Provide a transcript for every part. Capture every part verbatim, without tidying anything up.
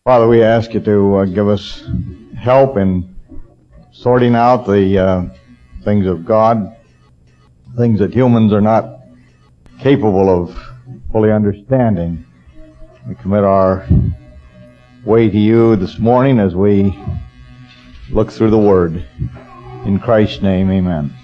Father, we ask you to uh, give us help in sorting out the uh, things of God, things that humans are not capable of fully understanding. We commit our way to you this morning as we look through the Word. In Christ's name, amen.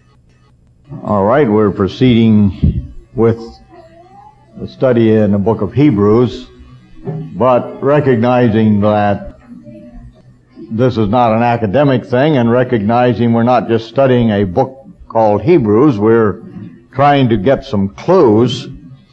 All right, we're proceeding with the study in the book of Hebrews, but recognizing that this is not an academic thing, and recognizing we're not just studying a book called Hebrews, we're trying to get some clues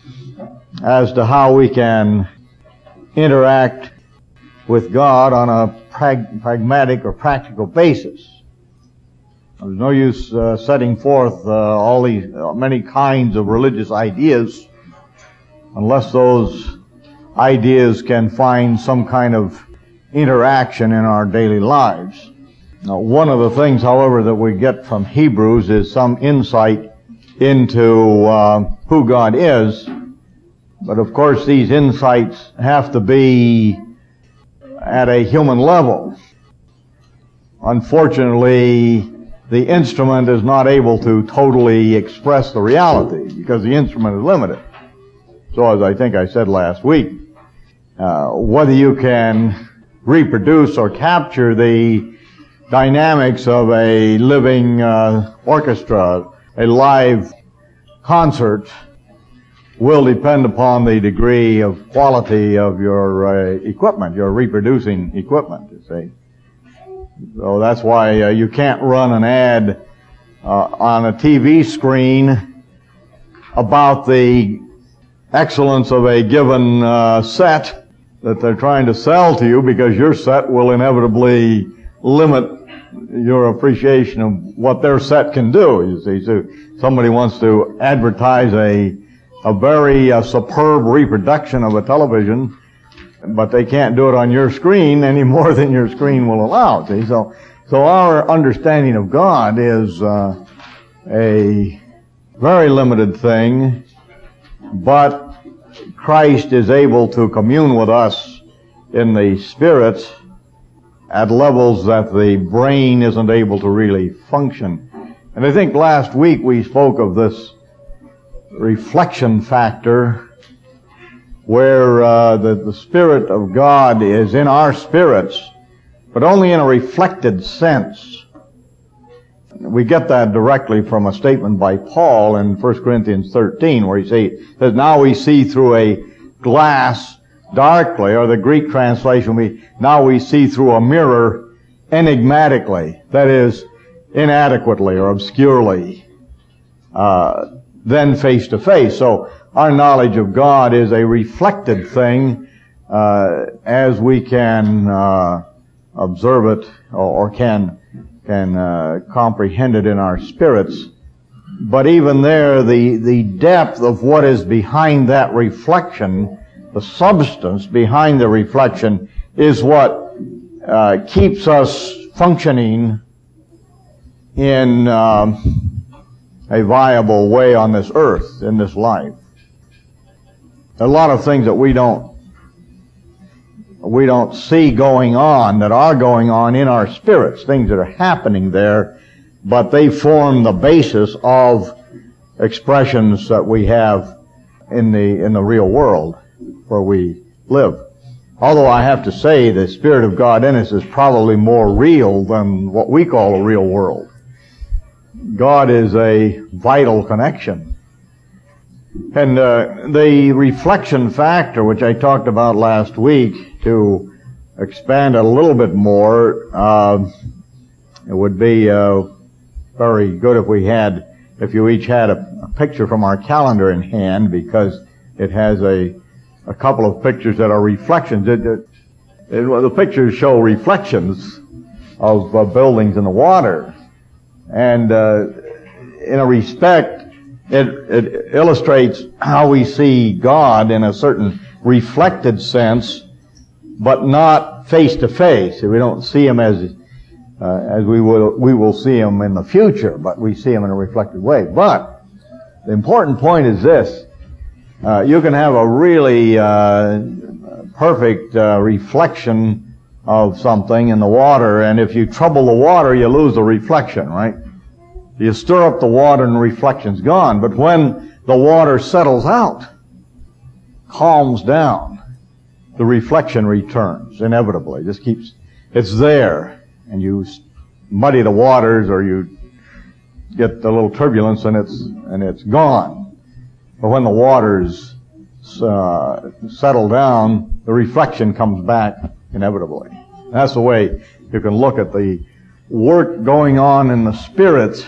as to how we can interact with God on a prag- pragmatic or practical basis. There's no use uh, setting forth uh, all these uh, many kinds of religious ideas unless those ideas can find some kind of interaction in our daily lives. Now, one of the things, however, that we get from Hebrews is some insight into uh, who God is. But of course, these insights have to be at a human level. Unfortunately, the instrument is not able to totally express the reality because the instrument is limited. So as I think I said last week, uh, whether you can reproduce or capture the dynamics of a living uh, orchestra, a live concert, will depend upon the degree of quality of your uh, equipment, your reproducing equipment, you see. So that's why uh, you can't run an ad uh, on a T V screen about the excellence of a given uh, set that they're trying to sell to you, because your set will inevitably limit your appreciation of what their set can do, you see. So somebody wants to advertise a a very uh, superb reproduction of a television, but they can't do it on your screen any more than your screen will allow. See, so so our understanding of God is uh, a very limited thing, but Christ is able to commune with us in the Spirit at levels that the brain isn't able to really function. And I think last week we spoke of this reflection factor, where uh, the, the Spirit of God is in our spirits, but only in a reflected sense. We get that directly from a statement by Paul in First Corinthians thirteen, where he says, now we see through a glass darkly, or the Greek translation, we now we see through a mirror enigmatically, that is, inadequately or obscurely, uh, then face to face. So our knowledge of God is a reflected thing uh, as we can uh, observe it or, or can can uh, comprehend it in our spirits. But even there, the the depth of what is behind that reflection, the substance behind the reflection, is what uh, keeps us functioning in um, a viable way on this earth, in this life. A lot of things that we don't we don't see going on, that are going on in our spirits, things that are happening there, but they form the basis of expressions that we have in the in the real world where we live. Although I have to say the Spirit of God in us is probably more real than what we call a real world. God is a vital connection. And uh, the reflection factor, which I talked about last week, to expand it a little bit more, uh, it would be uh, very good if we had, if you each had a, a picture from our calendar in hand, because it has a a couple of pictures that are reflections. It, it, it, well, the pictures show reflections of uh, buildings in the water. And uh, in a respect, it, it illustrates how we see God in a certain reflected sense, but not face to face. We don't see Him as uh, as we will we will see Him in the future, but we see Him in a reflected way. But the important point is this: uh, you can have a really uh, perfect uh, reflection of something in the water, and if you trouble the water, you lose the reflection, right? You stir up the water and the reflection's gone. But when the water settles out, calms down, the reflection returns inevitably. It just keeps, it's there, and you muddy the waters, or you get a little turbulence, and it's and it's gone. But when the waters uh, settle down, the reflection comes back inevitably. That's the way you can look at the work going on in the Spirit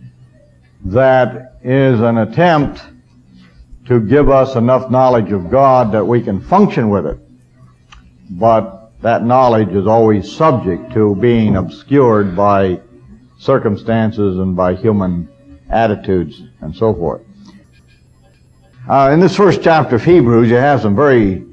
that is an attempt to give us enough knowledge of God that we can function with it. But that knowledge is always subject to being obscured by circumstances and by human attitudes and so forth. Uh, in this first chapter of Hebrews, you have some very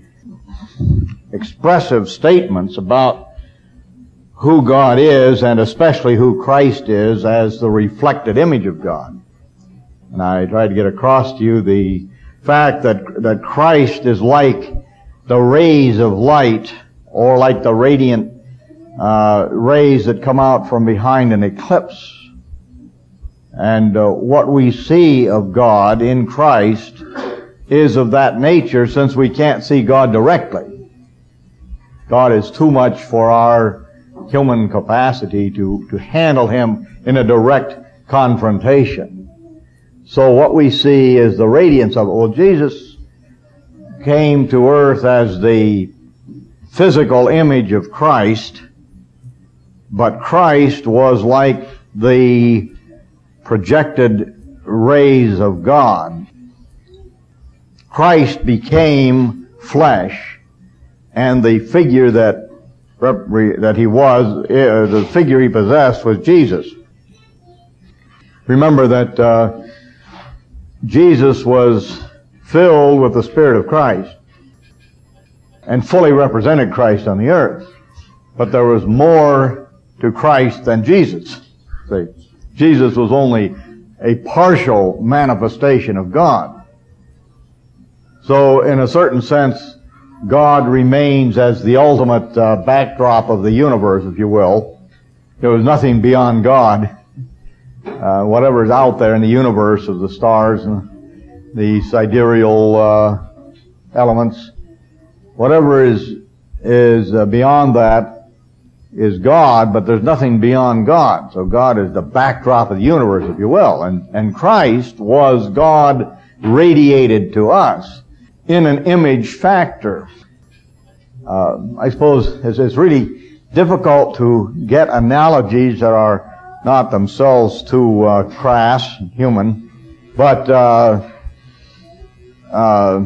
expressive statements about who God is, and especially who Christ is as the reflected image of God. And I tried to get across to you the fact that that Christ is like the rays of light, or like the radiant uh, rays that come out from behind an eclipse. And uh, what we see of God in Christ is of that nature, since we can't see God directly. God is too much for our human capacity to, to handle Him in a direct confrontation. So what we see is the radiance of it. Well, Jesus came to earth as the physical image of Christ, but Christ was like the projected rays of God. Christ became flesh, and the figure that that he was, uh, the figure he possessed was Jesus. Remember that uh, Jesus was filled with the Spirit of Christ and fully represented Christ on the earth. But there was more to Christ than Jesus. See, Jesus was only a partial manifestation of God. So in a certain sense, God remains as the ultimate uh, backdrop of the universe, if you will. There was nothing beyond God. Uh, whatever is out there in the universe of the stars and the sidereal uh, elements, whatever is is uh, beyond that is God, but there's nothing beyond God. So God is the backdrop of the universe, if you will. And, and Christ was God radiated to us in an image factor. Uh, I suppose it's, it's really difficult to get analogies that are not themselves too uh, crass and human, but uh, uh,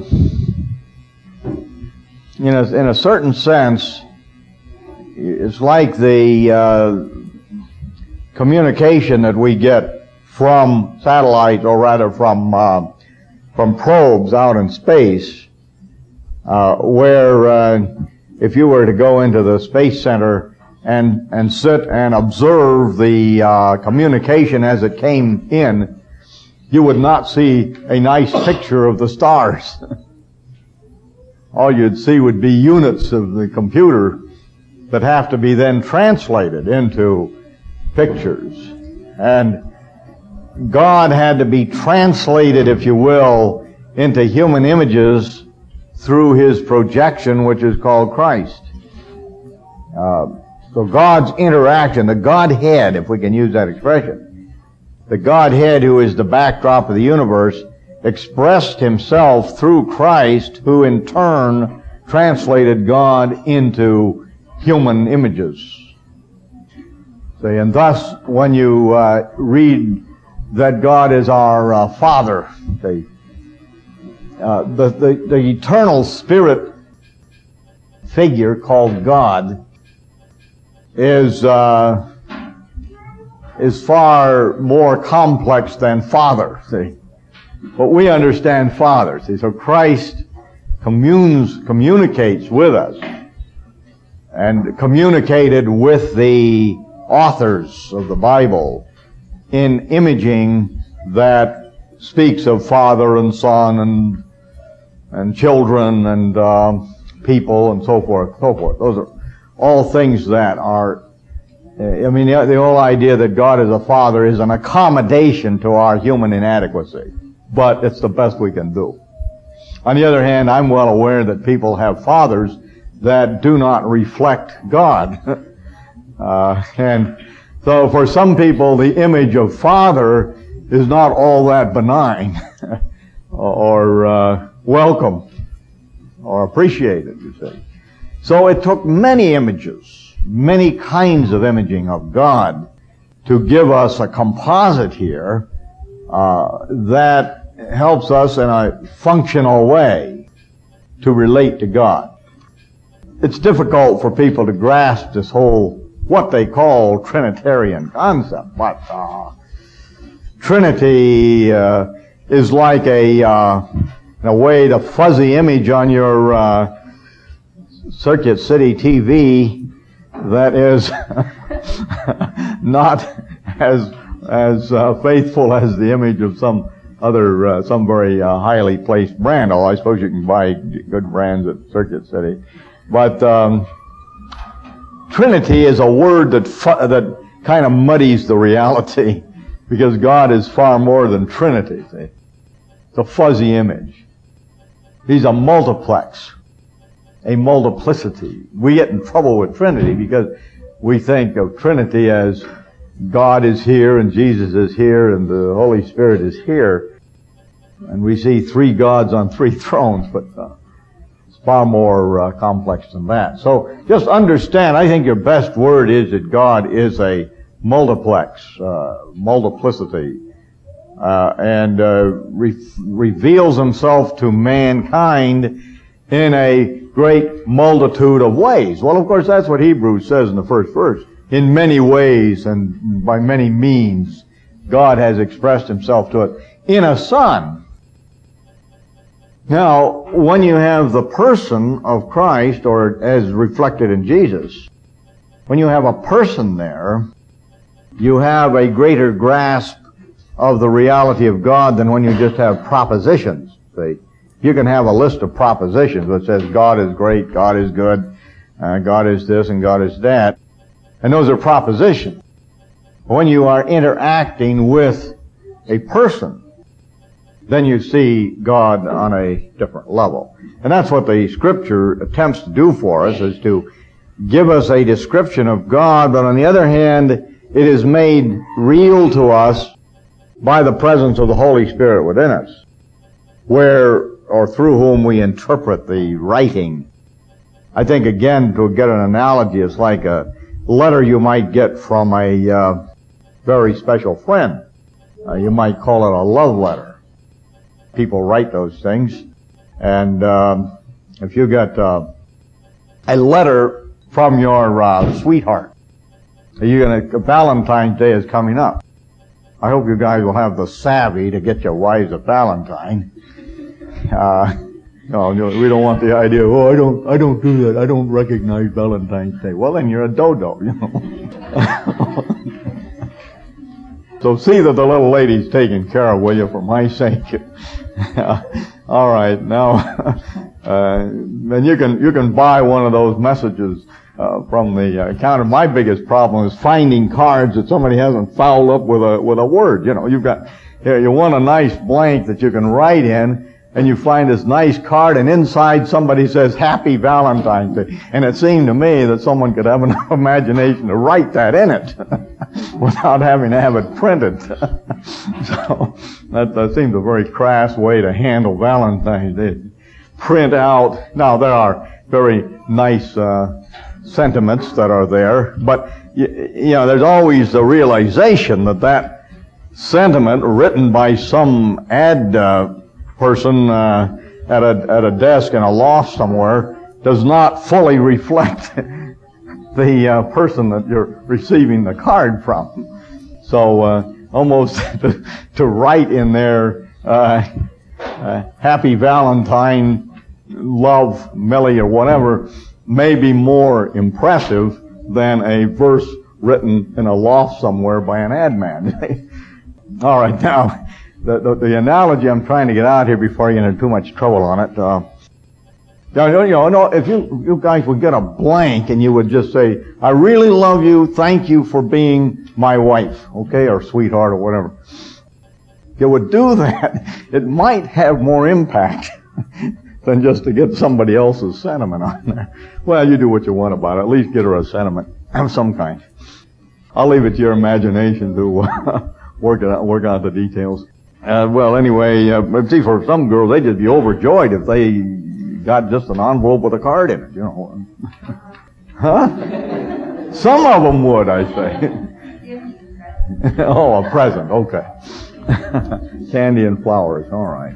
in, a, in a certain sense, it's like the uh, communication that we get from satellites, or rather from uh, from probes out in space, uh, where uh, if you were to go into the Space Center and and sit and observe the uh, communication as it came in, you would not see a nice picture of the stars. All you'd see would be units of the computer that have to be then translated into pictures. And God had to be translated, if you will, into human images through His projection, which is called Christ. Uh, so God's interaction, the Godhead, if we can use that expression, the Godhead, who is the backdrop of the universe, expressed Himself through Christ, who in turn translated God into human images. See, and thus, when you uh, read that God is our uh, Father, see, uh, the, the the eternal Spirit figure called God is uh, is far more complex than Father. See, but we understand Father. See, so Christ communes communicates with us, and communicated with the authors of the Bible in imaging that speaks of Father and Son and and children and uh, people and so forth, so forth. Those are all things that are, I mean, the, the whole idea that God is a father is an accommodation to our human inadequacy. But it's the best we can do. On the other hand, I'm well aware that people have fathers that do not reflect God. uh, and so for some people, the image of father is not all that benign or uh, welcome or appreciated, you see. So it took many images, many kinds of imaging of God to give us a composite here uh, that helps us in a functional way to relate to God. It's difficult for people to grasp this whole, what they call Trinitarian concept, but uh, Trinity uh, is like a, uh, in a way, the fuzzy image on your uh, Circuit City T V that is not as as uh, faithful as the image of some other, uh, some very uh, highly placed brand. Although I suppose you can buy good brands at Circuit City. But um, Trinity is a word that fu- that kind of muddies the reality, because God is far more than Trinity. See? It's a fuzzy image. He's a multiplex, a multiplicity. We get in trouble with Trinity because we think of Trinity as God is here and Jesus is here and the Holy Spirit is here. And we see three gods on three thrones, but uh, it's far more uh, complex than that. So just understand, I think your best word is that God is a multiplex, uh, multiplicity, uh, and uh, re- reveals himself to mankind in a great multitude of ways. Well, of course, that's what Hebrews says in the first verse. In many ways and by many means, God has expressed himself to us in a Son. Now, when you have the person of Christ, or as reflected in Jesus, when you have a person there, you have a greater grasp of the reality of God than when you just have propositions. See, you can have a list of propositions that says God is great, God is good, uh, God is this, and God is that. And those are propositions. When you are interacting with a person, then you see God on a different level. And that's what the Scripture attempts to do for us, is to give us a description of God, but on the other hand, it is made real to us by the presence of the Holy Spirit within us, where, or through whom we interpret the writing. I think, again, to get an analogy, it's like a letter you might get from a uh, very special friend. Uh, you might call it a love letter. People write those things, and um, if you get uh, a letter from your uh, sweetheart, you're gonna, Valentine's Day is coming up. I hope you guys will have the savvy to get your wives a Valentine. Uh, no, we don't want the idea. Oh, I don't, I don't do that. I don't recognize Valentine's Day. Well, then you're a dodo, you know. So see that the little lady's taken care of, will you, for my sake? All right, now, uh, and you can you can buy one of those messages uh, from the uh, counter. My biggest problem is finding cards that somebody hasn't fouled up with a with a word. You know, you've got here, you want a nice blank that you can write in, and you find this nice card, and inside somebody says Happy Valentine's Day, and it seemed to me that someone could have enough imagination to write that in it without having to have it printed. So that, that seems a very crass way to handle Valentine's Day. Print out. Now there are very nice uh, sentiments that are there, but you, you know, there's always the realization that that sentiment written by some ad uh, person uh, at a at a desk in a loft somewhere does not fully reflect the uh, person that you're receiving the card from. So uh, almost to, to write in there uh, uh, Happy Valentine, Love, Millie, or whatever may be more impressive than a verse written in a loft somewhere by an ad man. All right, now The, the, the analogy I'm trying to get out here before you get into too much trouble on it, uh, You know, you know, if you, you guys would get a blank and you would just say, I really love you, thank you for being my wife, okay, or sweetheart or whatever. If you would do that, it might have more impact than just to get somebody else's sentiment on there. Well, you do what you want about it. At least get her a sentiment of some kind. I'll leave it to your imagination to uh, work it out, work out the details. Uh, well, anyway, uh, see, for some girls, they'd just be overjoyed if they got just an envelope with a card in it, you know. Huh? Some of them would, I say. Oh, a present, okay. Candy and flowers, all right.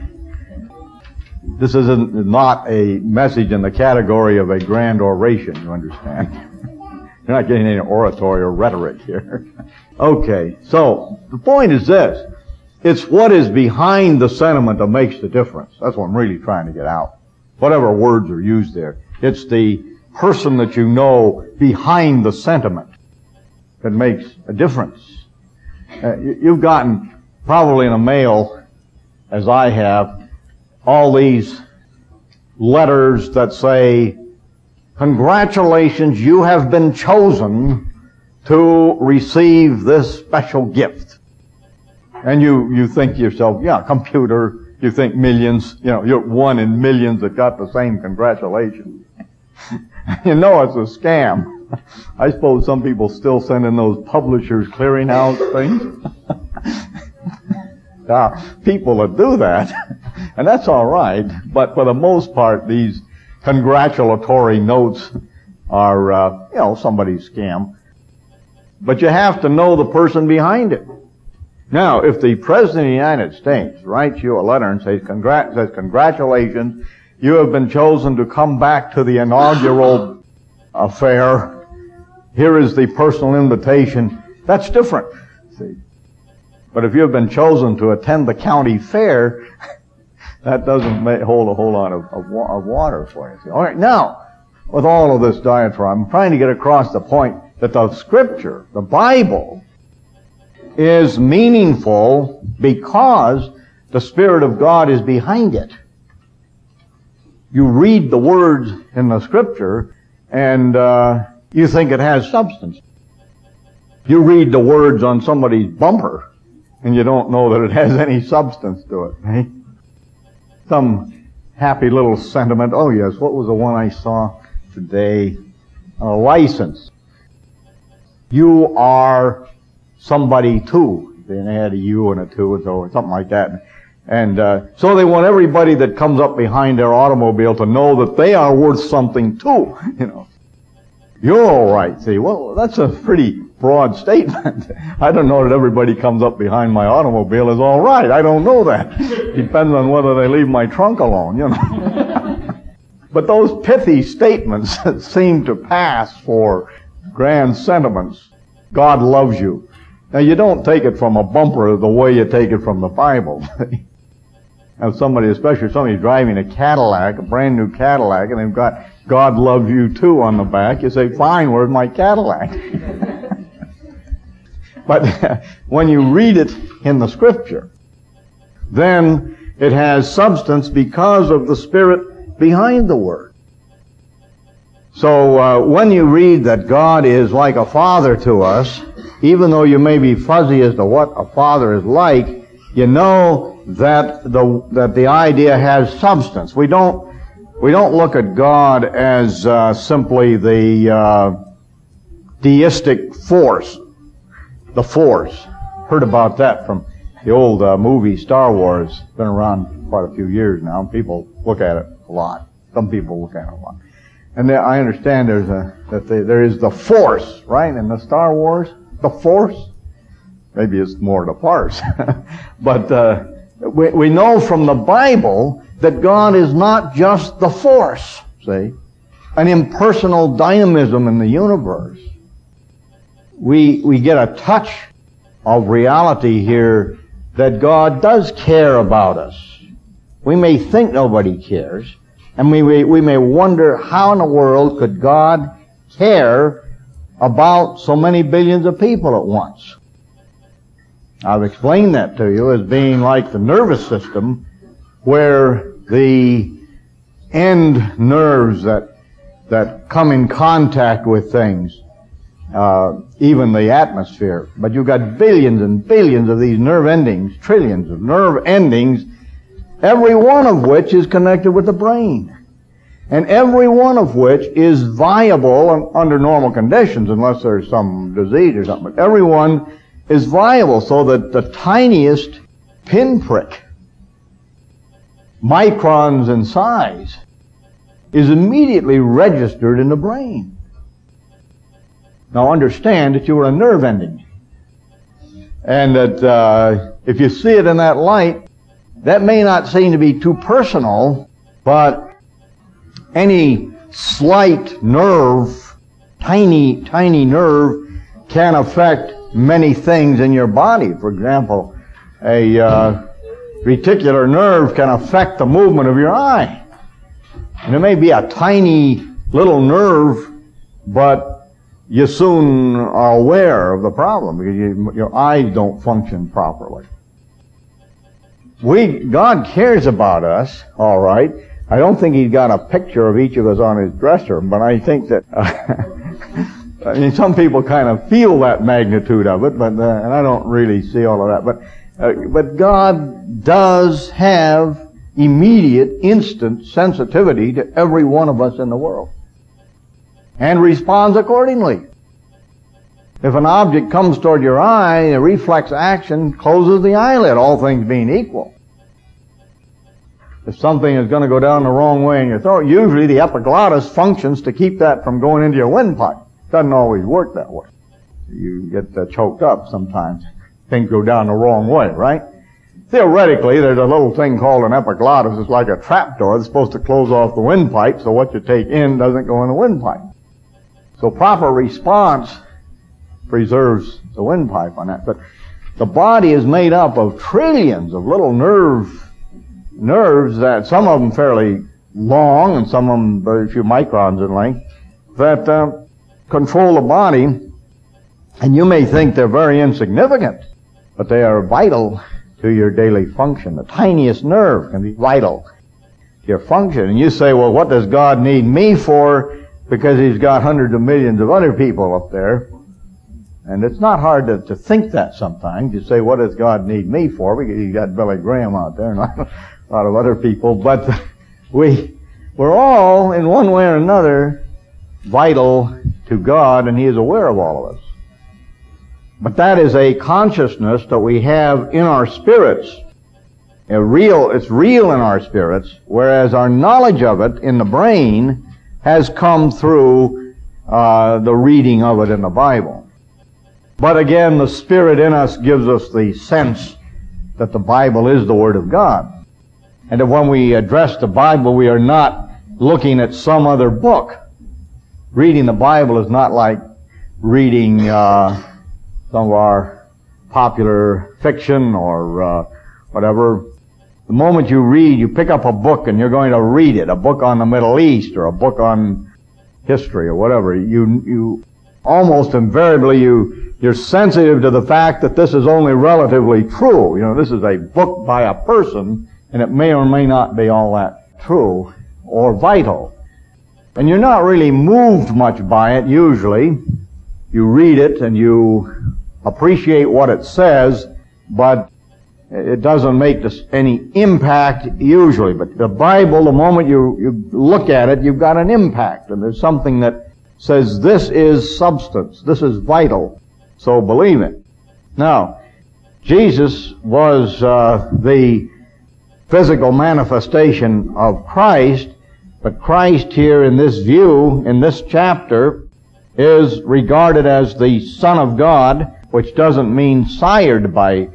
This is not a message in the category of a grand oration, you understand? You're not getting any oratory or rhetoric here. Okay, so the point is this. It's what is behind the sentiment that makes the difference. That's what I'm really trying to get out. Whatever words are used there. It's the person that you know behind the sentiment that makes a difference. Uh, you've gotten, probably in a mail, as I have, all these letters that say, congratulations, you have been chosen to receive this special gift. And you, you think to yourself, yeah, computer, you think millions, you know, you're one in millions that got the same congratulations. You know it's a scam. I suppose some people still send in those publishers clearinghouse things. Now, people that do that, and that's all right, but for the most part, these congratulatory notes are, uh, you know, somebody's scam. But you have to know the person behind it. Now, if the President of the United States writes you a letter and says, Congrat- says congratulations, you have been chosen to come back to the inaugural affair, here is the personal invitation, that's different. See? But if you have been chosen to attend the county fair, that doesn't make, hold a whole lot of, of, of water for you. See? All right, now, with all of this diatribe, I'm trying to get across the point that the Scripture, the Bible, is meaningful because the Spirit of God is behind it. You read the words in the Scripture and uh, you think it has substance. You read the words on somebody's bumper and you don't know that it has any substance to it. Eh? Some happy little sentiment. Oh yes, what was the one I saw today? A license. You are somebody too. They had a U and a two or something like that. And uh, so they want everybody that comes up behind their automobile to know that they are worth something too. You know, you're all right. See, well, that's a pretty broad statement. I don't know that everybody comes up behind my automobile is all right. I don't know that. Depends on whether they leave my trunk alone. You know. But those pithy statements that seem to pass for grand sentiments. God loves you. Now, you don't take it from a bumper the way you take it from the Bible. Now, somebody, especially somebody driving a Cadillac, a brand new Cadillac, and they've got God loves you too on the back, you say, fine, where's my Cadillac? But when you read it in the Scripture, then it has substance because of the Spirit behind the Word. So uh, when you read that God is like a father to us, even though you may be fuzzy as to what a father is like, you know that the that the idea has substance. We don't we don't look at God as uh, simply the uh, deistic force, the force. Heard about that from the old uh, movie Star Wars. Been around quite a few years now. People look at it a lot. Some people look at it a lot. And there, I understand there's a that the, there is the force, right, in the Star Wars. The force? Maybe it's more the farce. But uh, we, we know from the Bible that God is not just the force, see? An impersonal dynamism in the universe. We, we get a touch of reality here that God does care about us. We may think nobody cares, and we may, we may wonder how in the world could God care about so many billions of people at once. I've explained that to you as being like the nervous system where the end nerves that that come in contact with things, uh, even the atmosphere. But you've got billions and billions of these nerve endings, trillions of nerve endings, every one of which is connected with the brain. And every one of which is viable under normal conditions, unless there's some disease or something. But every one is viable, so that the tiniest pinprick, microns in size, is immediately registered in the brain. Now understand that you are a nerve ending. And that uh, if you see it in that light, that may not seem to be too personal, but any slight nerve, tiny, tiny nerve, can affect many things in your body. For example, a uh, reticular nerve can affect the movement of your eye. And it may be a tiny little nerve, but you soon are aware of the problem because you, your eyes don't function properly. We, God cares about us, all right. I don't think He's got a picture of each of us on His dresser, but I think that, uh, I mean, some people kind of feel that magnitude of it, but, uh, and I don't really see all of that. But, uh, but God does have immediate, instant sensitivity to every one of us in the world, and responds accordingly. If an object comes toward your eye, a reflex action closes the eyelid, all things being equal. If something is going to go down the wrong way in your throat, usually the epiglottis functions to keep that from going into your windpipe. Doesn't always work that way. You get uh, choked up sometimes. Things go down the wrong way, right? Theoretically, there's a little thing called an epiglottis. It's like a trapdoor that's supposed to close off the windpipe so what you take in doesn't go in the windpipe. So proper response preserves the windpipe on that. But the body is made up of trillions of little nerve nerves, that some of them fairly long and some of them very few microns in length, that uh, control the body. And you may think they're very insignificant, but they are vital to your daily function. The tiniest nerve can be vital to your function. And you say, well, what does God need me for? Because He's got hundreds of millions of other people up there. And it's not hard to, to think that sometimes. You say, what does God need me for? Because He's got Billy Graham out there and a lot of other people. But we, we're all, in one way or another, vital to God, and He is aware of all of us. But that is a consciousness that we have in our spirits. A real, it's real in our spirits, whereas our knowledge of it in the brain has come through uh, the reading of it in the Bible. But again, the Spirit in us gives us the sense that the Bible is the Word of God. And that when we address the Bible, we are not looking at some other book. Reading the Bible is not like reading uh, some of our popular fiction or uh, whatever. The moment you read, you pick up a book and you're going to read it, a book on the Middle East or a book on history or whatever. You, you almost invariably, you, you're sensitive to the fact that this is only relatively true. You know, this is a book by a person, and it may or may not be all that true or vital. And you're not really moved much by it usually. You read it and you appreciate what it says, but it doesn't make this any impact usually. But the Bible, the moment you, you look at it, you've got an impact. And there's something that says this is substance, this is vital, so believe it. Now, Jesus was uh, the physical manifestation of Christ, but Christ here in this view, in this chapter, is regarded as the Son of God, which doesn't mean sired by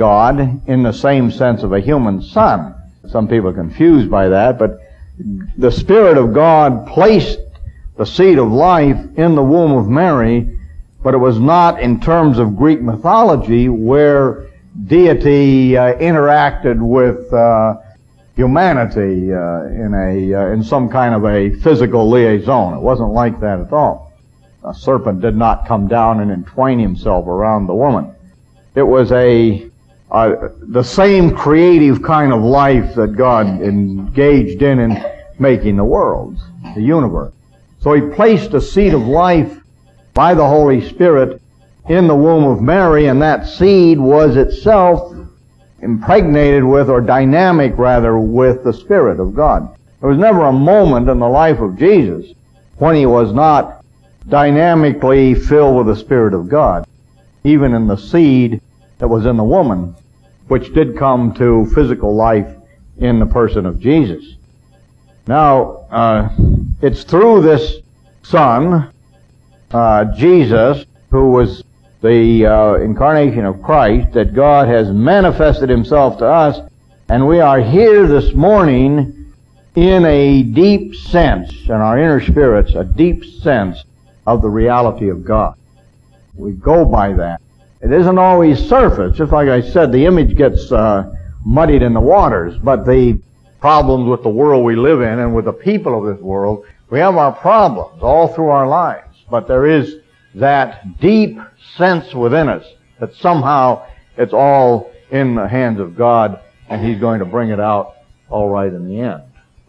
God in the same sense of a human son. Some people are confused by that, but the Spirit of God placed the seed of life in the womb of Mary, but it was not in terms of Greek mythology where deity uh, interacted with uh, humanity uh, in a uh, in some kind of a physical liaison. It wasn't like that at all. A serpent did not come down and entwine himself around the woman. It was a uh, the same creative kind of life that God engaged in in making the worlds, the universe. So he placed a seed of life by the Holy Spirit in the womb of Mary, and that seed was itself impregnated with, or dynamic rather, with the Spirit of God. There was never a moment in the life of Jesus when he was not dynamically filled with the Spirit of God, even in the seed that was in the woman, which did come to physical life in the person of Jesus. Now, uh, it's through this Son, uh, Jesus, who was the uh, incarnation of Christ, that God has manifested himself to us, and we are here this morning in a deep sense, in our inner spirits, a deep sense of the reality of God. We go by that. It isn't always surface. Just like I said, the image gets uh, muddied in the waters, but the problems with the world we live in and with the people of this world, we have our problems all through our lives. But there is that deep sense within us that somehow it's all in the hands of God and he's going to bring it out all right in the end.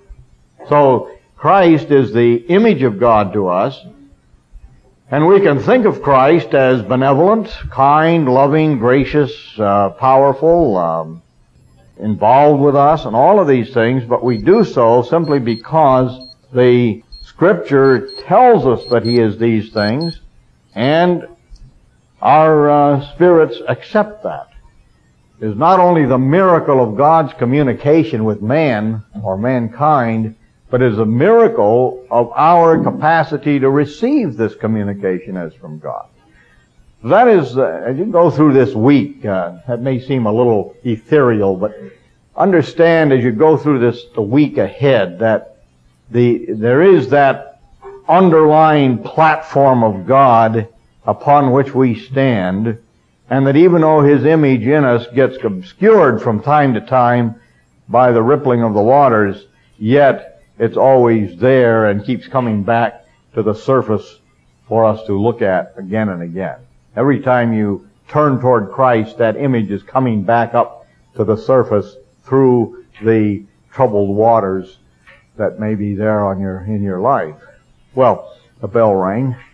So Christ is the image of God to us, and we can think of Christ as benevolent, kind, loving, gracious, uh, powerful, um, involved with us, and all of these things, but we do so simply because the Scripture tells us that he is these things, and our uh, spirits accept that. It is not only the miracle of God's communication with man or mankind, but it is a miracle of our capacity to receive this communication as from God. That is, uh, as you go through this week, uh, that may seem a little ethereal, but understand as you go through this the week ahead that the there is that underlying platform of God upon which we stand, and that even though his image in us gets obscured from time to time by the rippling of the waters, yet it's always there and keeps coming back to the surface for us to look at again and again. Every time you turn toward Christ, that image is coming back up to the surface through the troubled waters that may be there on your in your life. Well, the bell rang.